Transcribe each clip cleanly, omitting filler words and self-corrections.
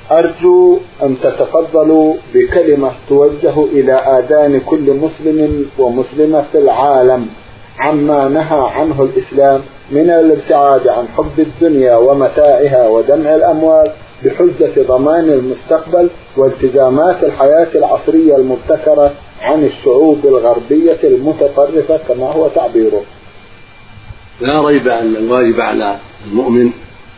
أرجو أن تتفضلوا بكلمة توجه إلى آذان كل مسلم ومسلمة في العالم عما نهى عنه الإسلام من الابتعاد عن حب الدنيا ومتاعها ودمع الأموال بحجة ضمان المستقبل والتزامات الحياة العصرية المبتكرة عن الشعوب الغربية المتطرفة كما هو تعبيره. لا ريب أن الواجب على المؤمن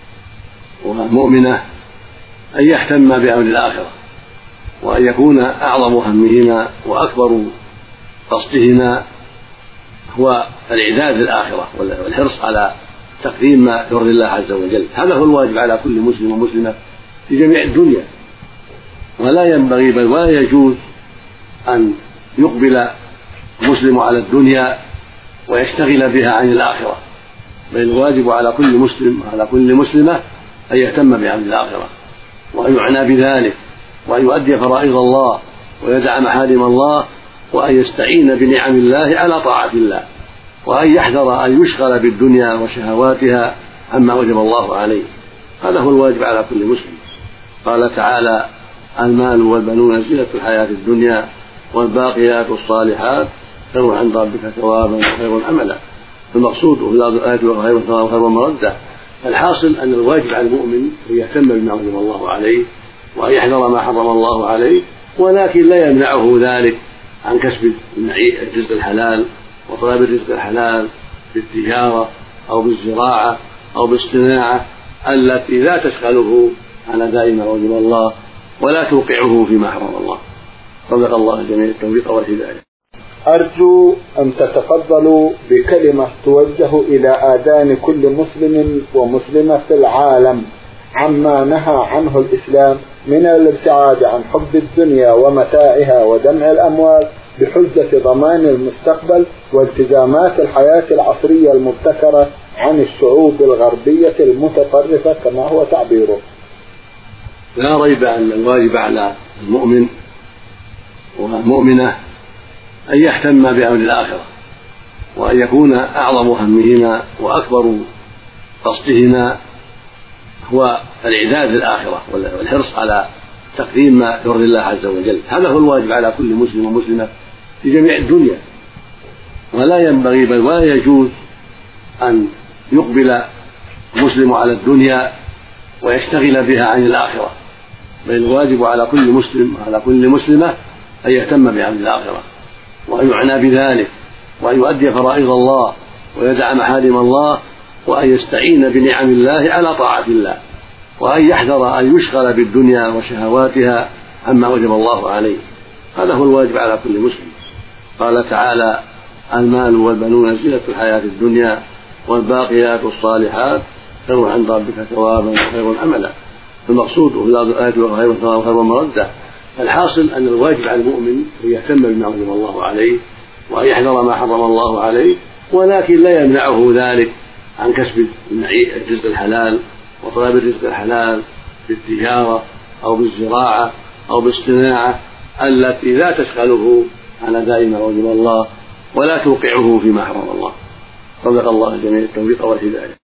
والمؤمنة أن يهتم بأمر الآخرة، وأن يكون أعظم همهما وأكبر قصدهما هو الإعداد للآخرة والحرص على تقديم ما يرضي الله عز وجل. هذا هو الواجب على كل مسلم ومسلمة في جميع الدنيا، ولا ينبغي بل ولا يجوز أن يقبل مسلم على الدنيا ويشتغل بها عن الآخرة، بل الواجب على كل مسلم وعلى كل مسلمة أن يهتم بأمر الآخرة وأن يعنى بذلك، وأن يؤدي فرائض الله ويدع محارم الله، وأن يستعين بنعم الله على طاعة الله، وأن يحذر أن يشغل بالدنيا وشهواتها عما وجب الله عليه. هذا هو الواجب على كل مسلم. قال تعالى: المال والبنون زينة الحياة الدنيا والباقيات الصالحات خير عند ربك ثوابا وخير أملا. المقصود في هذه الآية خير ثوابا وخير مردا. الحاصل أن الواجب على المؤمن أن يهتم بما وجب الله عليه وأن يحذر ما حرم الله عليه، ولكن لا يمنعه ذلك عن كسب الرزق الحلال وطلب الرزق الحلال بالتجارة أو بالزراعة أو بالصناعة التي لا تشغله عن أداء ما وجب الله ولا توقعه فيما حرم الله. رزق الله الجميع التوفيق والهداية. أرجو أن تتفضلوا بكلمة توجه إلى آذان كل مسلم ومسلمة في العالم عما نهى عنه الإسلام من الابتعاد عن حب الدنيا ومتاعها ودمع الأموال بحجة ضمان المستقبل والتزامات الحياة العصرية المبتكرة عن الشعوب الغربية المتطرفة كما هو تعبيره. لا ريب أن الواجب على المؤمن والمؤمنة أن يهتم بأمر الآخرة، وأن يكون أعظم همهما وأكبر قصدهما هو الإعداد للآخرة والحرص على تقديم ما يرضي الله عز وجل. هذا هو الواجب على كل مسلم ومسلمة في جميع الدنيا، ولا ينبغي بل ولا يجوز أن يقبل مسلم على الدنيا ويشتغل بها عن الآخرة، بل الواجب على كل مسلم وعلى كل مسلمة أن يهتم بأمر الآخرة وأن يعنى بذلك، وأن يؤدي فرائض الله ويدع محارم الله، وأن يستعين بنعم الله على طاعة الله، وأن يحذر أن يشغل بالدنيا وشهواتها عما وجب الله عليه. هذا هو الواجب على كل مسلم. قال تعالى: المال والبنون زينة الحياة الدنيا والباقيات الصالحات خير عند ربك ثوابا وخير أملا. المقصود في هذه الآية خير ثوابا وخير مردا. الحاصل أن الواجب على المؤمن أن يهتم بما وجب الله عليه وأن يحذر ما حرم الله عليه، ولكن لا يمنعه ذلك عن كسب الرزق الحلال وطلب الرزق الحلال بالتجارة أو بالزراعة أو بالصناعة التي لا تشغله عن أداء ما وجب الله ولا توقعه فيما حرم الله. رزق الله الجميع التوفيق والهداية.